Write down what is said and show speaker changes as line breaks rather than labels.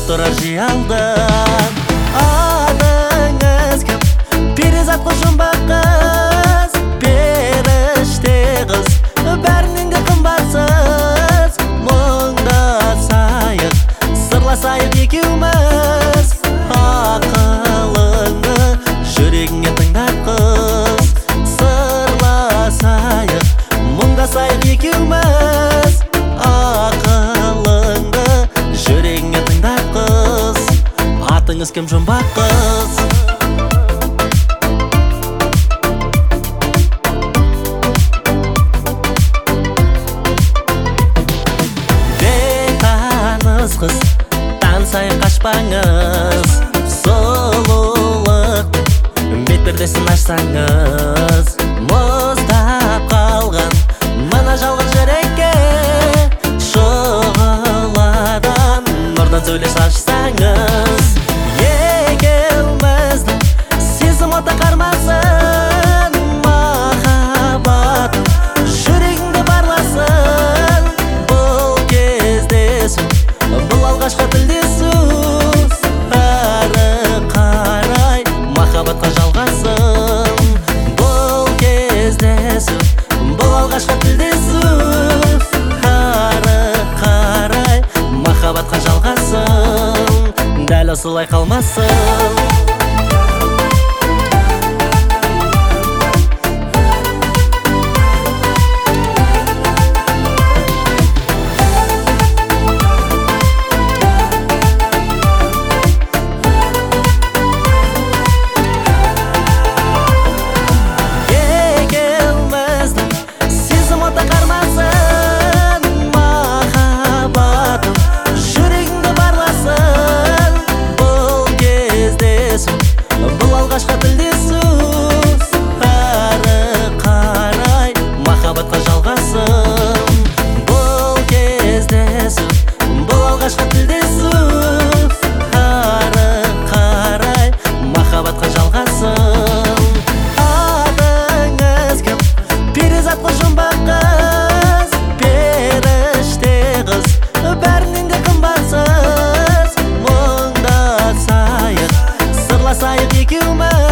тұрар жиялдан. Адыңыз кім? Перизат қыз, жұмбақ қыз, періште қыз, бәрінен де қымбатсыз. Мұңдасайық, сырласайық екеуміз, ақылыңды жүрегіңе тыңдап қыз. Сырласайық, мұңдасайық екеуміз, ақылыңды жүрегіңе тыңдап қыз. Атыңыз кім, жұмбақ қыз? Бейтаныс қыз, тансайын қашпаңыз, сұлулық бет пердесін ашсаңыз. Мұздап қалған мына жалғыз жүрекке шұғыладан нұрдан сөйлес ашсаңыз. Екеуміздің сезім оты қармасын, махаббат жүрегіңде барласын. Бұл кездесу, бұл алғашқы тілдесу, әрі қарай махаббатқа жалғасын. Бұл кездесу, бұл алғашқы тілдесу, әрі қарай махаббатқа жалғасын. Дәл осылай қалмасын. Бұл алғашқы тілдесу, әрі қарай махаббатқа жалғасын. Бұл кездесу, бұл алғашқы тілдесу, әрі қарай махаббатқа жалғасын. Адыңыз кім? Перизат қыз, жұмбақ қыз, періште қыз, бәрінен де қымбатсыз. Мұңдасайық, сырласайық екеуміз,